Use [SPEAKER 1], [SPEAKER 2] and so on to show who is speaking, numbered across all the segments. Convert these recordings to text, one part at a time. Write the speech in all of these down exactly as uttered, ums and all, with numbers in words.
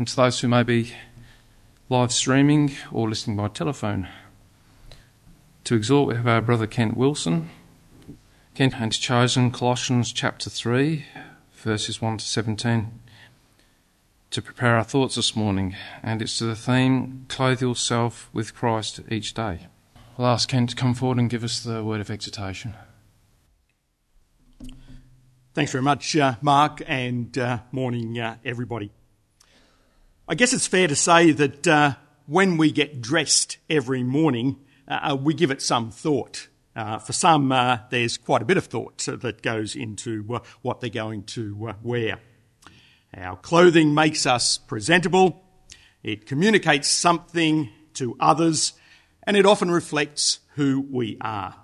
[SPEAKER 1] and to those who may be live streaming or listening by telephone. To exhort, we have our brother Kent Wilson. Kent has chosen Colossians chapter three, verses one to seventeen, to prepare our thoughts this morning, and it's to the theme, Clothe Yourself with Christ each day. I'll ask Kent to come forward and give us the word of exhortation.
[SPEAKER 2] Thanks very much, uh, Mark, and uh, morning, uh, everybody. I guess it's fair to say that uh, when we get dressed every morning, uh, we give it some thought. Uh, for some, uh, there's quite a bit of thought that goes into uh, what they're going to uh, wear. Our clothing makes us presentable, it communicates something to others, and it often reflects who we are.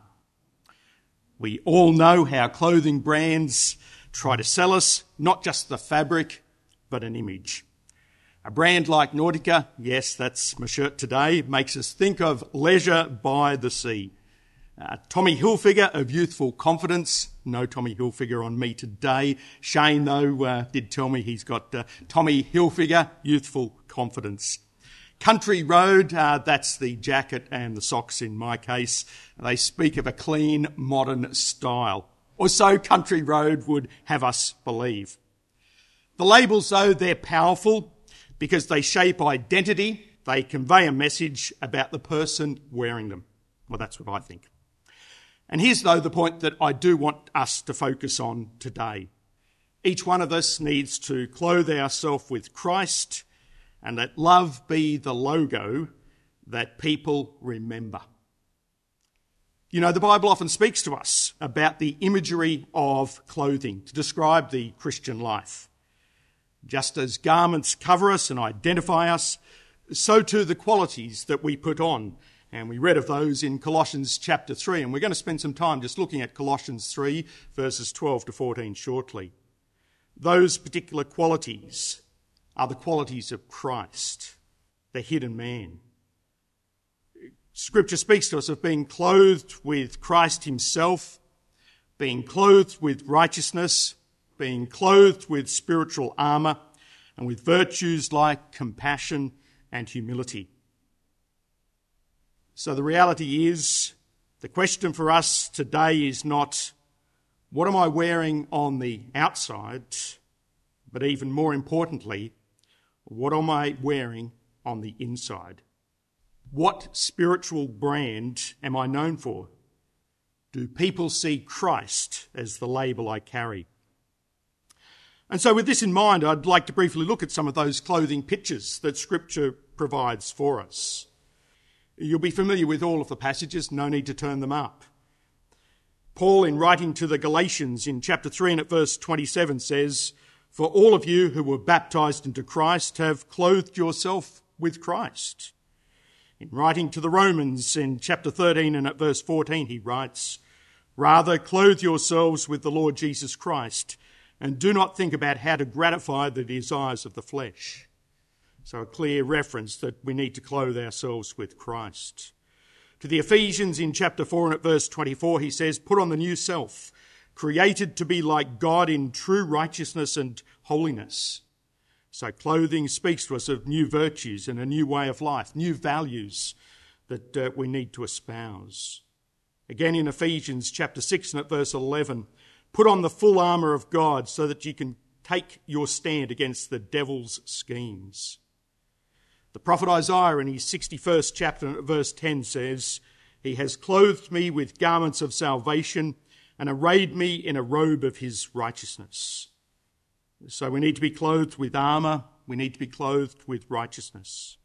[SPEAKER 2] We all know how clothing brands try to sell us not just the fabric, but an image. A brand like Nautica, yes, that's my shirt today, makes us think of leisure by the sea. Uh, Tommy Hilfiger of youthful confidence. No Tommy Hilfiger on me today. Shane, though, uh, did tell me he's got uh, Tommy Hilfiger, youthful confidence. Country Road, uh, that's the jacket and the socks in my case. They speak of a clean, modern style. Or so Country Road would have us believe. The labels, though, they're powerful because they shape identity. They convey a message about the person wearing them. Well, that's what I think. And here's, though, the point that I do want us to focus on today. Each one of us needs to clothe ourselves with Christ and let love be the logo that people remember. You know, the Bible often speaks to us about the imagery of clothing to describe the Christian life. Just as garments cover us and identify us, so too the qualities that we put on. And we read of those in Colossians chapter three, and we're going to spend some time just looking at Colossians three, verses twelve to fourteen shortly. Those particular qualities are the qualities of Christ, the hidden man. Scripture speaks to us of being clothed with Christ himself, being clothed with righteousness, being clothed with spiritual armour, and with virtues like compassion and humility. So the reality is, the question for us today is not, what am I wearing on the outside? But even more importantly, what am I wearing on the inside? What spiritual brand am I known for? Do people see Christ as the label I carry? And so with this in mind, I'd like to briefly look at some of those clothing pictures that Scripture provides for us. You'll be familiar with all of the passages, no need to turn them up. Paul, in writing to the Galatians in chapter three and at verse twenty-seven says, "For all of you who were baptized into Christ have clothed yourself with Christ." In writing to the Romans in chapter thirteen and at verse fourteen, he writes, "Rather clothe yourselves with the Lord Jesus Christ, and do not think about how to gratify the desires of the flesh." So a clear reference that we need to clothe ourselves with Christ. To the Ephesians in chapter four and at verse twenty-four, he says, "Put on the new self, created to be like God in true righteousness and holiness." So clothing speaks to us of new virtues and a new way of life, new values that uh, we need to espouse. Again in Ephesians chapter six and at verse eleven, "Put on the full armour of God so that you can take your stand against the devil's schemes." The prophet Isaiah in his sixty-first chapter verse ten says, "He has clothed me with garments of salvation and arrayed me in a robe of his righteousness." So we need to be clothed with armour, we need to be clothed with righteousness.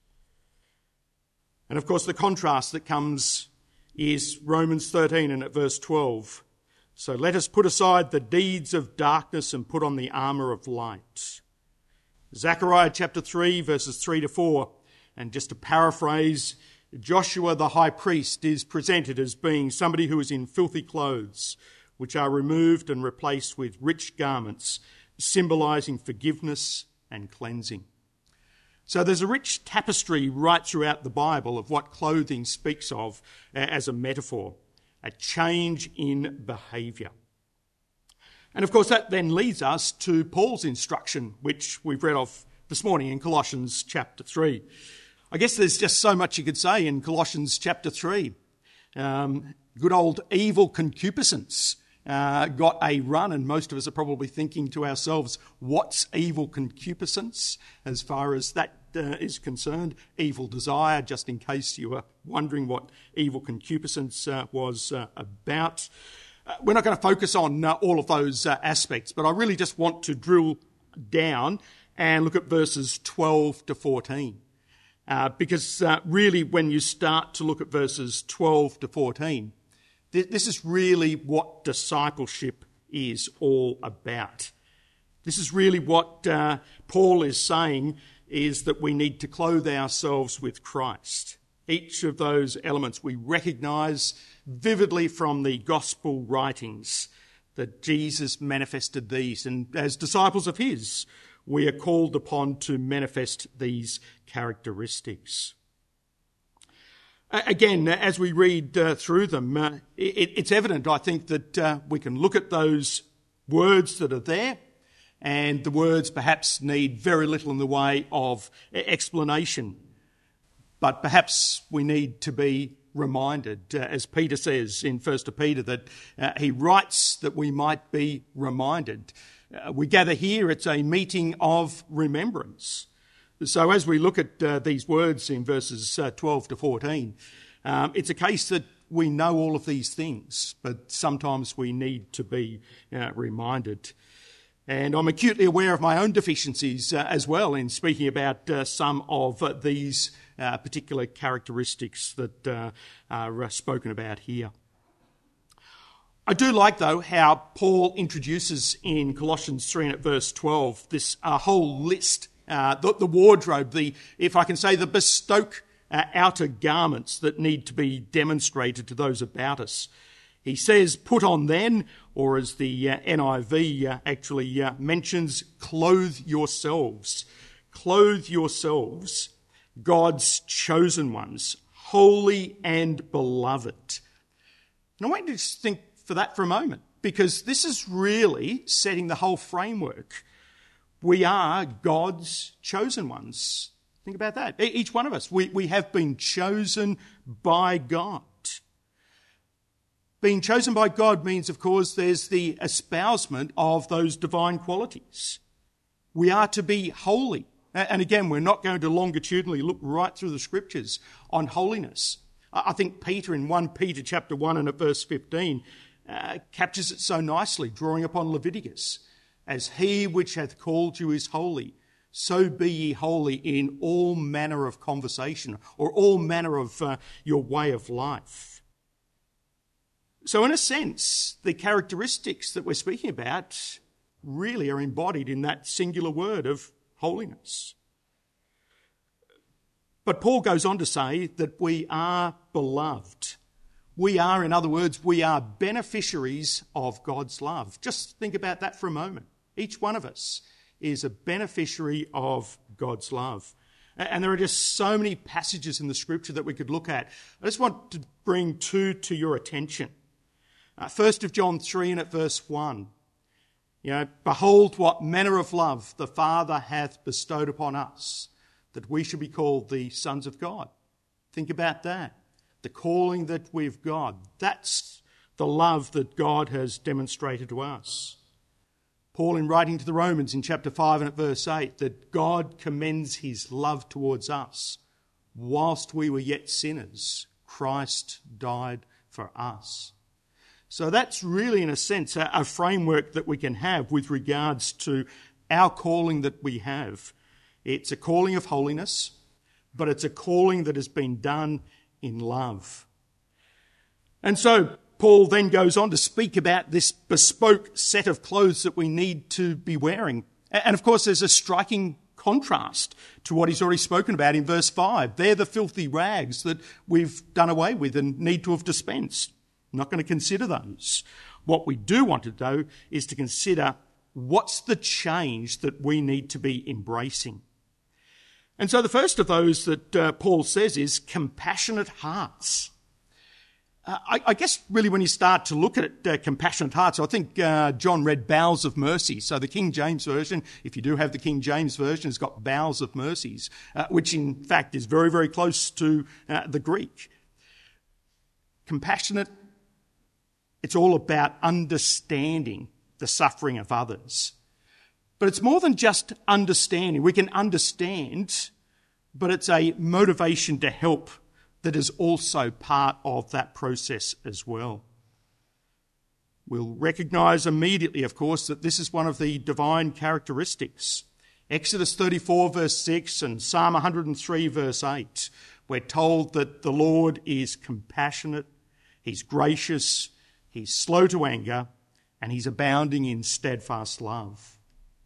[SPEAKER 2] And of course the contrast that comes is Romans thirteen and at verse twelve. "So let us put aside the deeds of darkness and put on the armour of light." Zechariah chapter three, verses three to four, and just to paraphrase, Joshua the high priest is presented as being somebody who is in filthy clothes, which are removed and replaced with rich garments, symbolising forgiveness and cleansing. So there's a rich tapestry right throughout the Bible of what clothing speaks of as a metaphor, a change in behaviour. And of course that then leads us to Paul's instruction, which we've read of this morning in Colossians chapter three. I guess there's just so much you could say in Colossians chapter three. Um, good old evil concupiscence uh, got a run, and most of us are probably thinking to ourselves, what's evil concupiscence as far as that uh, is concerned? Evil desire, just in case you were wondering what evil concupiscence uh, was uh, about. Uh, we're not going to focus on uh, all of those uh, aspects, but I really just want to drill down and look at verses twelve to fourteen. Uh, because uh, really when you start to look at verses twelve to fourteen, th- this is really what discipleship is all about. This is really what uh, Paul is saying, is that we need to clothe ourselves with Christ. Each of those elements we recognise vividly from the gospel writings that Jesus manifested these, and as disciples of his, we are called upon to manifest these characteristics. Again, as we read uh, through them, uh, it, it's evident, I think, that uh, we can look at those words that are there, and the words perhaps need very little in the way of explanation. But perhaps we need to be reminded, uh, as Peter says in First Peter, that uh, he writes that we might be reminded. Uh, we gather here, it's a meeting of remembrance. So as we look at uh, these words in verses uh, twelve to fourteen, um, it's a case that we know all of these things, but sometimes we need to be uh, reminded. And I'm acutely aware of my own deficiencies uh, as well in speaking about uh, some of uh, these uh, particular characteristics that uh, are uh, spoken about here. I do like, though, how Paul introduces in Colossians three and at verse twelve this uh, whole list, uh, the, the wardrobe, the, if I can say, the bespoke uh, outer garments that need to be demonstrated to those about us. He says, put on then, or as the uh, N I V uh, actually uh, mentions, clothe yourselves. Clothe yourselves, God's chosen ones, holy and beloved. And I want you to just think for that for a moment, because this is really setting the whole framework. We are God's chosen ones. Think about that. Each one of us, we, we have been chosen by God. Being chosen by God means, of course, there's the espousement of those divine qualities. We are to be holy. And again, we're not going to longitudinally look right through the scriptures on holiness. I think Peter in First Peter chapter one and at verse fifteen uh, captures it so nicely, drawing upon Leviticus. As he which hath called you is holy, so be ye holy in all manner of conversation, or all manner of uh, your way of life. So in a sense, the characteristics that we're speaking about really are embodied in that singular word of holiness. But Paul goes on to say that we are beloved. We are, in other words, we are beneficiaries of God's love. Just think about that for a moment. Each one of us is a beneficiary of God's love. And there are just so many passages in the scripture that we could look at. I just want to bring two to your attention. Uh, First of John three and at verse one. You know, behold what manner of love the Father hath bestowed upon us, that we should be called the sons of God. Think about that. The calling that we've got. That's the love that God has demonstrated to us. Paul, in writing to the Romans in chapter five and at verse eight, that God commends his love towards us. Whilst we were yet sinners, Christ died for us. So that's really, in a sense, a framework that we can have with regards to our calling that we have. It's a calling of holiness, but it's a calling that has been done in love. And so Paul then goes on to speak about this bespoke set of clothes that we need to be wearing. And of course, there's a striking contrast to what he's already spoken about in verse five. They're the filthy rags that we've done away with and need to have dispensed. I'm not going to consider those. What we do want to do is to consider what's the change that we need to be embracing. And so the first of those that uh, Paul says is compassionate hearts. Uh, I, I guess really when you start to look at it, uh, compassionate hearts, I think uh, John read bowels of mercy. So the King James Version, if you do have the King James Version, has got bowels of mercies, uh, which in fact is very, very close to uh, the Greek. Compassionate, it's all about understanding the suffering of others. But it's more than just understanding. We can understand, but it's a motivation to help that is also part of that process as well. We'll recognise immediately, of course, that this is one of the divine characteristics. Exodus thirty-four verse six and Psalm one hundred three verse eight, we're told that the Lord is compassionate, he's gracious, he's slow to anger, and he's abounding in steadfast love.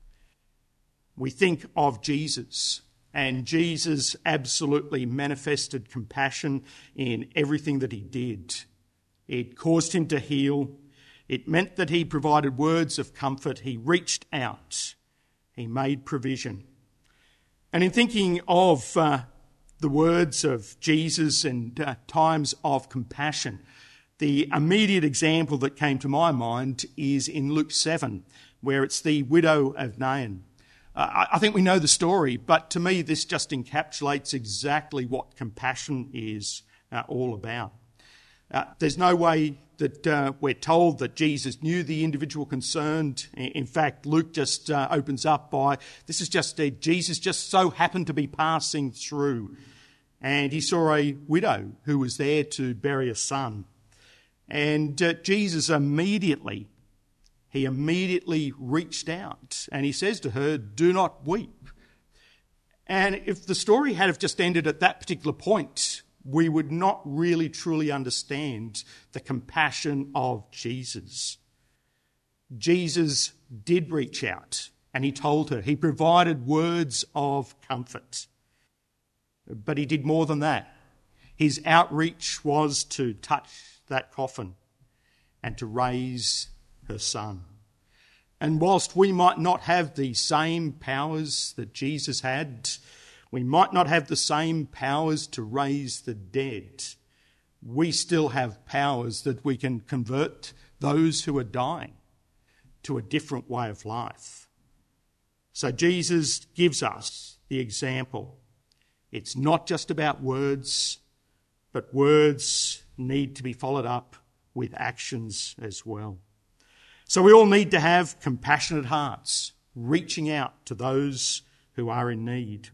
[SPEAKER 2] We think of Jesus, and Jesus absolutely manifested compassion in everything that he did. It caused him to heal. It meant that he provided words of comfort. He reached out. He made provision. And in thinking of uh, the words of Jesus and uh, times of compassion, the immediate example that came to my mind is in Luke seven, where it's the widow of Nain. Uh, I think we know the story, but to me this just encapsulates exactly what compassion is uh, all about. Uh, there's no way that uh, we're told that Jesus knew the individual concerned. In fact, Luke just uh, opens up by, this is just, uh, Jesus just so happened to be passing through, and he saw a widow who was there to bury a son. And uh, Jesus immediately He immediately reached out and he says to her, "Do not weep." And if the story had have just ended at that particular point, we would not really truly understand the compassion of Jesus. Jesus did reach out and he told her. He provided words of comfort. But he did more than that. His outreach was to touch that coffin and to raise her son. And whilst we might not have the same powers that Jesus had, we might not have the same powers to raise the dead, we still have powers that we can convert those who are dying to a different way of life. So Jesus gives us the example. It's not just about words, but words need to be followed up with actions as well. So we all need to have compassionate hearts, reaching out to those who are in need.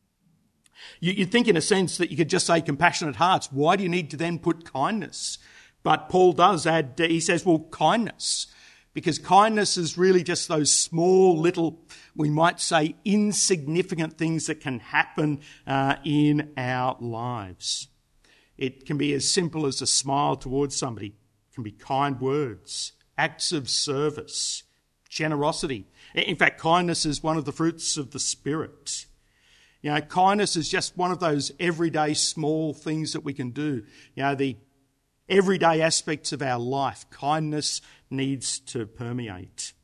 [SPEAKER 2] You, you'd think in a sense that you could just say compassionate hearts. Why do you need to then put kindness? But Paul does add, he says, well, kindness. Because kindness is really just those small little, we might say, insignificant things that can happen uh, in our lives. It can be as simple as a smile towards somebody. It can be kind words, acts of service, generosity. In fact, kindness is one of the fruits of the Spirit. You know, kindness is just one of those everyday small things that we can do. You know, the everyday aspects of our life, kindness needs to permeate.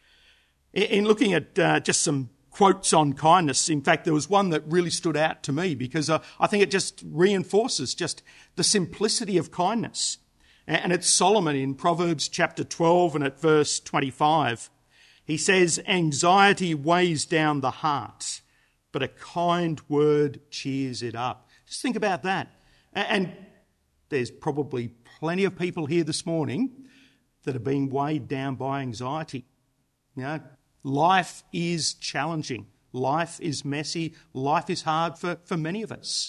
[SPEAKER 2] In looking at uh, just some quotes on kindness, in fact, there was one that really stood out to me because uh, I think it just reinforces just the simplicity of kindness. And it's Solomon in Proverbs chapter twelve and at verse twenty-five. He says, "Anxiety weighs down the heart, but a kind word cheers it up." Just think about that. And there's probably plenty of people here this morning that are being weighed down by anxiety. You know, life is challenging. Life is messy. Life is hard for, for many of us.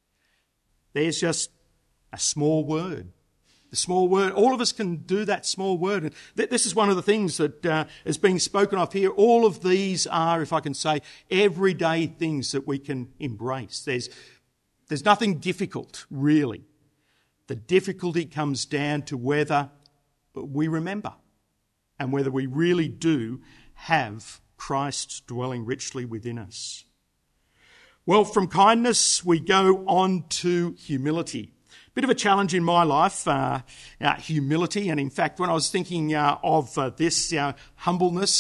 [SPEAKER 2] There's just a small word. The small word, all of us can do that small word. And th- this is one of the things that uh, is being spoken of here. All of these are, if I can say, everyday things that we can embrace. There's, there's nothing difficult, really. The difficulty comes down to whether we remember and whether we really do have Christ dwelling richly within us. Well, from kindness, we go on to humility. Bit of a challenge in my life, uh, uh, humility. And in fact, when I was thinking uh, of uh, this uh, humbleness,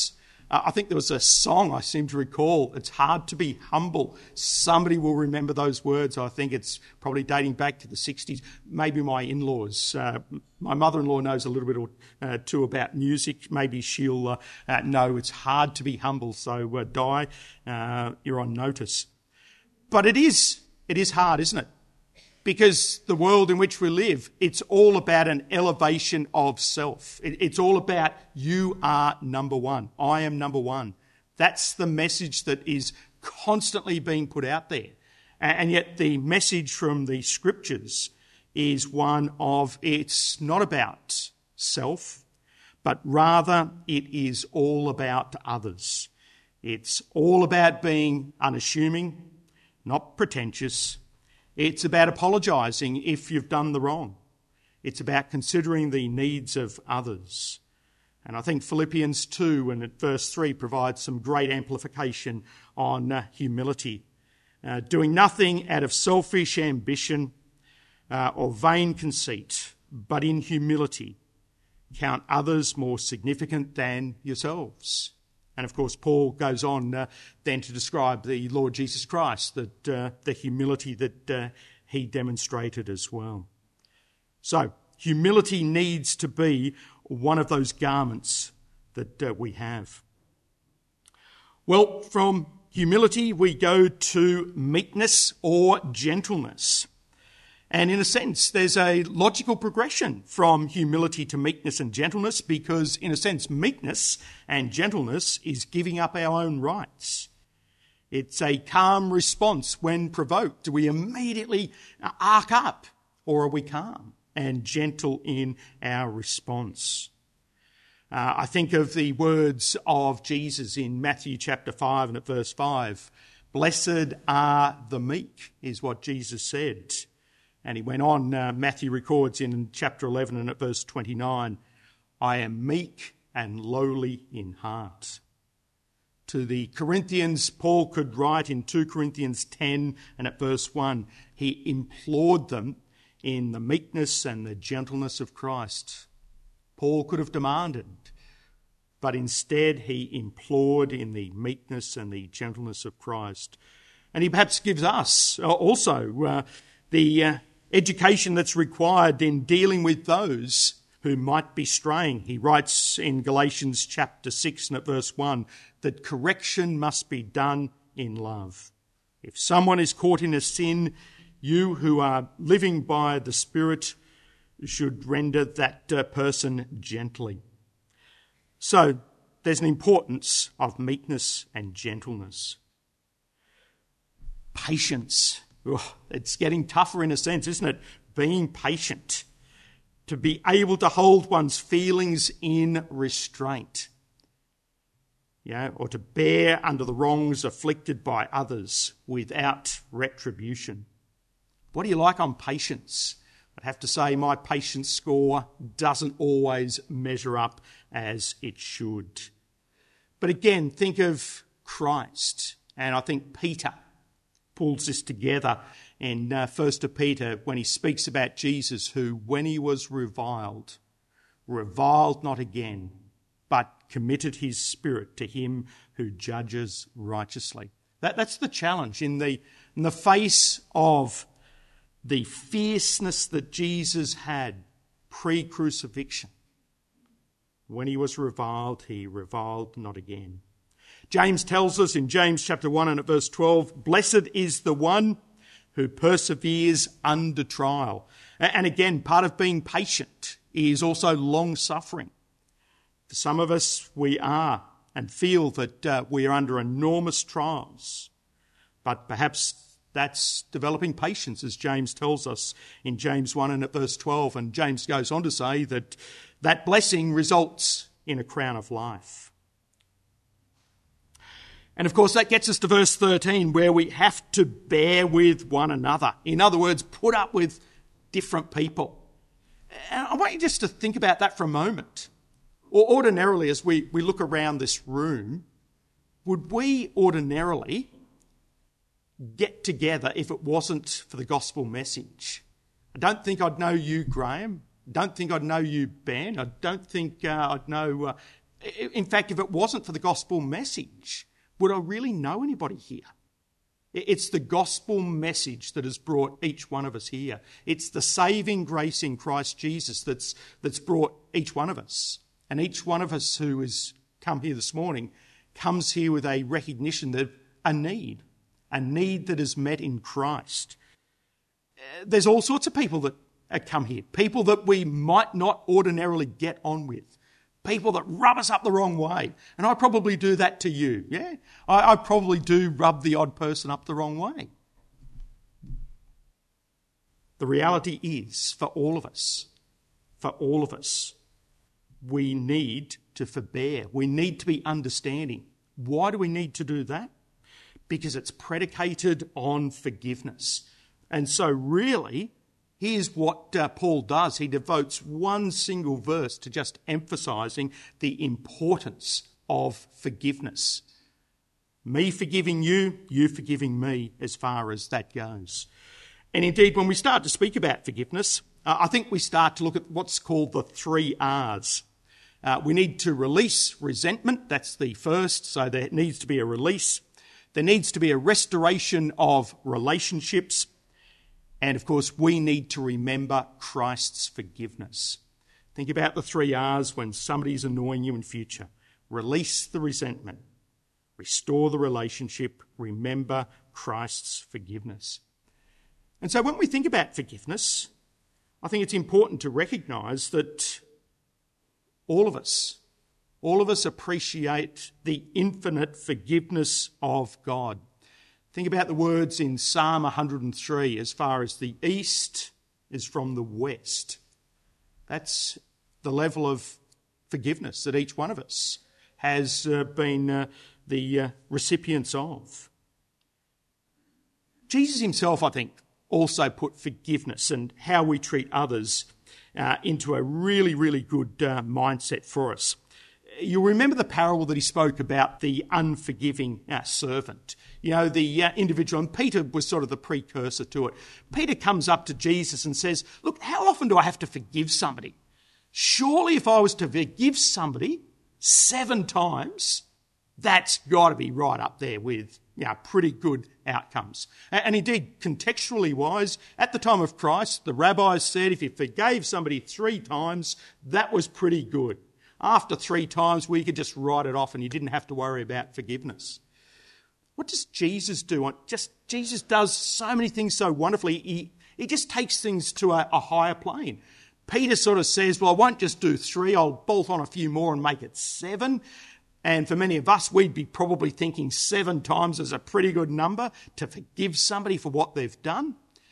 [SPEAKER 2] Uh, I think there was a song I seem to recall, "It's hard to be humble." Somebody will remember those words. I think it's probably dating back to the sixties. Maybe my in-laws. Uh, my mother-in-law knows a little bit uh, too about music. Maybe she'll uh, uh, know it's hard to be humble. So, uh, Di, uh, you're on notice. But it is, it is hard, isn't it? Because the world in which we live, it's all about an elevation of self. It's all about you are number one. I am number one. That's the message that is constantly being put out there. And yet the message from the scriptures is one of it's not about self, but rather it is all about others. It's all about being unassuming, not pretentious. It's about apologising if you've done the wrong. It's about considering the needs of others. And I think Philippians two and at verse three provides some great amplification on uh, humility. Uh, doing nothing out of selfish ambition uh, or vain conceit, but in humility count others more significant than yourselves. And of course, Paul goes on uh, then to describe the Lord Jesus Christ, that uh, the humility that uh, he demonstrated as well. So, humility needs to be one of those garments that uh, we have. Well, from humility we go to meekness or gentleness. And in a sense, there's a logical progression from humility to meekness and gentleness because, in a sense, meekness and gentleness is giving up our own rights. It's a calm response when provoked. Do we immediately arc up, or are we calm and gentle in our response? Uh, I think of the words of Jesus in Matthew chapter five and at verse five. Blessed are the meek, is what Jesus said. And he went on, uh, Matthew records in chapter eleven and at verse twenty-nine, I am meek and lowly in heart. To the Corinthians, Paul could write in two Corinthians ten and at verse one, he implored them in the meekness and the gentleness of Christ. Paul could have demanded, but instead he implored in the meekness and the gentleness of Christ. And he perhaps gives us also uh, the uh, education that's required in dealing with those who might be straying. He writes in Galatians chapter six and at verse one that correction must be done in love. If someone is caught in a sin, you who are living by the Spirit should render that uh, person gently. So there's an importance of meekness and gentleness. Patience. Oh, it's getting tougher in a sense, isn't it? Being patient. To be able to hold one's feelings in restraint. Yeah, or to bear under the wrongs inflicted by others without retribution. What do you like on patience? I'd have to say my patience score doesn't always measure up as it should. But again, think of Christ, and I think Peter pulls this together in uh, First Peter when he speaks about Jesus, who, when he was reviled, reviled not again, but committed his spirit to him who judges righteously. That, that's the challenge in the, in the face of the fierceness that Jesus had pre-crucifixion. When he was reviled, he reviled not again. James tells us in James chapter one and at verse twelve, blessed is the one who perseveres under trial. And again, part of being patient is also long-suffering. For some of us, we are and feel that uh, we are under enormous trials. But perhaps that's developing patience, as James tells us in James one and at verse twelve. And James goes on to say that that blessing results in a crown of life. And of course, that gets us to verse thirteen, where we have to bear with one another. In other words, put up with different people. And I want you just to think about that for a moment. Or ordinarily, as we, we look around this room, would we ordinarily get together if it wasn't for the gospel message? I don't think I'd know you, Graham. I don't think I'd know you, Ben. I don't think uh, I'd know uh, In fact, if it wasn't for the gospel message, would I really know anybody here? It's the gospel message that has brought each one of us here. It's the saving grace in Christ Jesus that's, that's brought each one of us. And each one of us who has come here this morning comes here with a recognition that a need, a need that is met in Christ. There's all sorts of people that come here, people that we might not ordinarily get on with, people that rub us up the wrong way. And I probably do that to you, yeah? I, I probably do rub the odd person up the wrong way. The reality is, for all of us, for all of us, we need to forbear. We need to be understanding. Why do we need to do that? Because it's predicated on forgiveness. And so really, here's what uh, Paul does. He devotes one single verse to just emphasising the importance of forgiveness. Me forgiving you, you forgiving me, as far as that goes. And indeed, when we start to speak about forgiveness, uh, I think we start to look at what's called the three R's. Uh, we need to release resentment. That's the first. So there needs to be a release. There needs to be a restoration of relationships. And of course, we need to remember Christ's forgiveness. Think about the three R's when somebody's annoying you in future. Release the resentment. Restore the relationship. Remember Christ's forgiveness. And so when we think about forgiveness, I think it's important to recognise that all of us, all of us appreciate the infinite forgiveness of God. Think about the words in Psalm one hundred three, as far as the east is from the west. That's the level of forgiveness that each one of us has uh, been uh, the uh, recipients of. Jesus himself, I think, also put forgiveness and how we treat others uh, into a really, really good uh, mindset for us. You'll remember the parable that he spoke about the unforgiving uh, servant. You know, the uh, individual, and Peter was sort of the precursor to it. Peter comes up to Jesus and says, look, how often do I have to forgive somebody? Surely if I was to forgive somebody seven times, that's got to be right up there with, you know, pretty good outcomes. And, and indeed, contextually wise, at the time of Christ, the rabbis said if you forgave somebody three times, that was pretty good. After three times, we could just write it off and you didn't have to worry about forgiveness. What does Jesus do? Just Jesus does so many things so wonderfully. He, he just takes things to a, a higher plane. Peter sort of says, well, I won't just do three, I'll bolt on a few more and make it seven. And for many of us, we'd be probably thinking seven times is a pretty good number to forgive somebody for what they've done.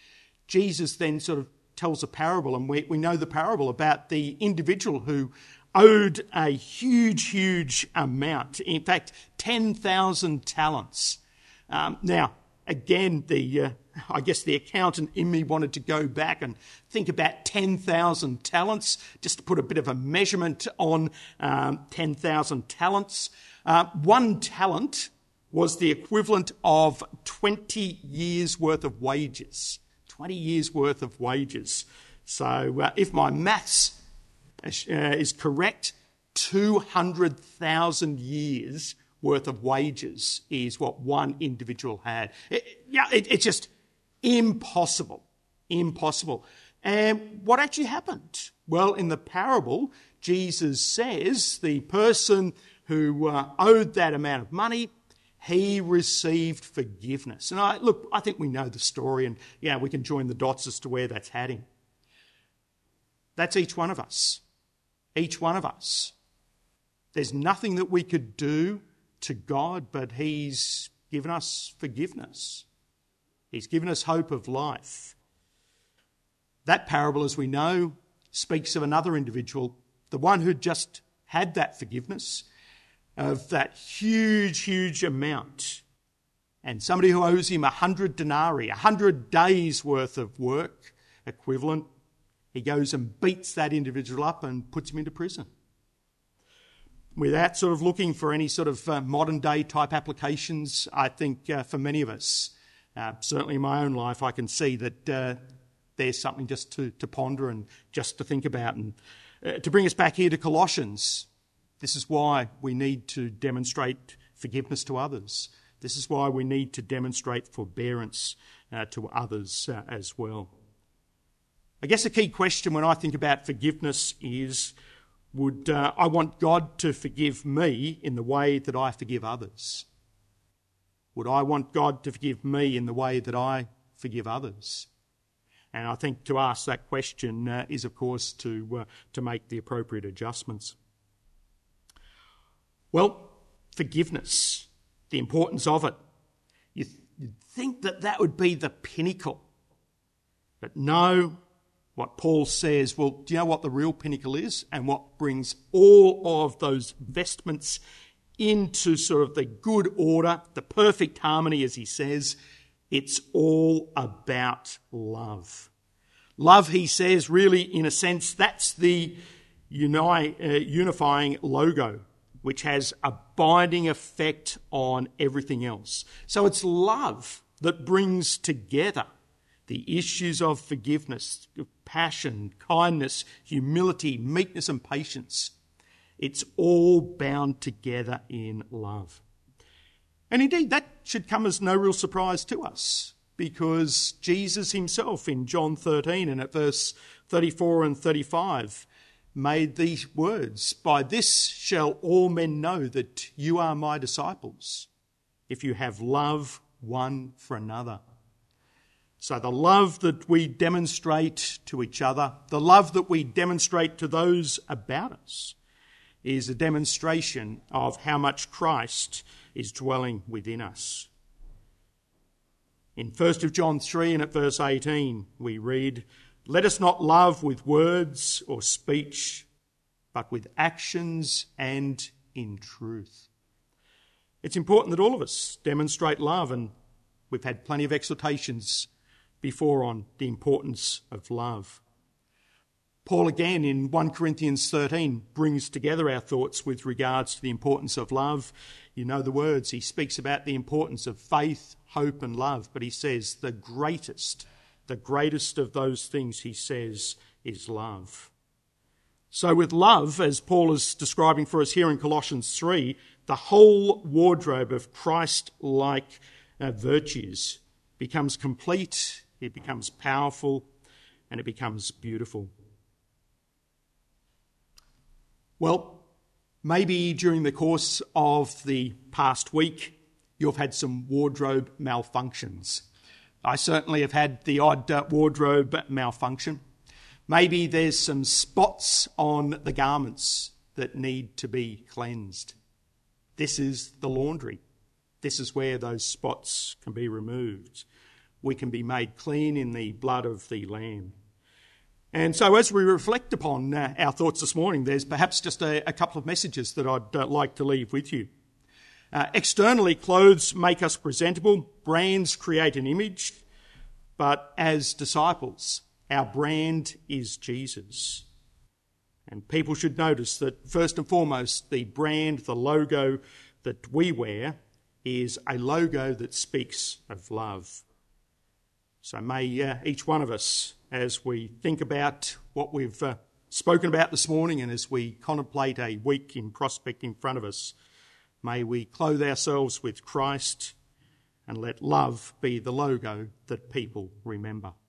[SPEAKER 2] Jesus then sort of tells a parable, and we, we know the parable about the individual who owed a huge, huge amount. In fact, ten thousand talents. Um, now, again, the uh, I guess the accountant in me wanted to go back and think about ten thousand talents, just to put a bit of a measurement on um, ten thousand talents. Uh, one talent was the equivalent of twenty years' worth of wages. twenty years' worth of wages. So uh, if my maths Uh, is correct, two hundred thousand years worth of wages is what one individual had. It, yeah, it, it's just impossible, impossible. And what actually happened? Well, in the parable, Jesus says the person who uh, owed that amount of money, he received forgiveness. And I look, I think we know the story, and yeah, we can join the dots as to where that's heading. That's each one of us. Each one of us. There's nothing that we could do to God, but he's given us forgiveness. He's given us hope of life. That parable, as we know, speaks of another individual, the one who just had that forgiveness of that huge, huge amount. And somebody who owes him a hundred denarii, a hundred days worth of work equivalent, he goes and beats that individual up and puts him into prison. Without sort of looking for any sort of uh, modern day type applications, I think uh, for many of us, uh, certainly in my own life, I can see that uh, there's something just to, to ponder and just to think about. And uh, to bring us back here to Colossians, This is why we need to demonstrate forgiveness to others. This is why we need to demonstrate forbearance uh, to others uh, as well. I guess a key question when I think about forgiveness is, would uh, I want God to forgive me in the way that I forgive others? Would I want God to forgive me in the way that I forgive others? And I think to ask that question uh, is, of course, to uh, to make the appropriate adjustments. Well, forgiveness, the importance of it. You th- you'd think that that would be the pinnacle. But no, what Paul says, well, do you know what the real pinnacle is? And what brings all of those vestments into sort of the good order, the perfect harmony, as he says, it's all about love. Love, he says, really, in a sense, that's the uni- uh, unifying logo, which has a binding effect on everything else. So it's love that brings together the issues of forgiveness, of passion, kindness, humility, meekness and patience. It's all bound together in love. And indeed, that should come as no real surprise to us, because Jesus himself in John thirteen and at verse thirty-four and thirty-five made these words, "By this shall all men know that you are my disciples, if you have love one for another." So the love that we demonstrate to each other, the love that we demonstrate to those about us, is a demonstration of how much Christ is dwelling within us. In First of John three and at verse eighteen, we read, "Let us not love with words or speech, but with actions and in truth." It's important that all of us demonstrate love, and we've had plenty of exhortations before on the importance of love. Paul again in First Corinthians thirteen brings together our thoughts with regards to the importance of love. You know the words. He speaks about the importance of faith, hope and love, but he says the greatest, the greatest of those things, he says, is love. So with love, as Paul is describing for us here in Colossians three, the whole wardrobe of Christ-like uh, virtues becomes complete, it becomes powerful, and it becomes beautiful. Well, maybe during the course of the past week, you've had some wardrobe malfunctions. I certainly have had the odd uh, wardrobe malfunction. Maybe there's some spots on the garments that need to be cleansed. This is the laundry. This is where those spots can be removed. We can be made clean in the blood of the Lamb. And so as we reflect upon uh, our thoughts this morning, there's perhaps just a, a couple of messages that I'd uh, like to leave with you. Uh, externally, clothes make us presentable. Brands create an image. But as disciples, our brand is Jesus. And people should notice that first and foremost, the brand, the logo that we wear is a logo that speaks of love. So may uh, each one of us, as we think about what we've uh, spoken about this morning and as we contemplate a week in prospect in front of us, may we clothe ourselves with Christ and let love be the logo that people remember.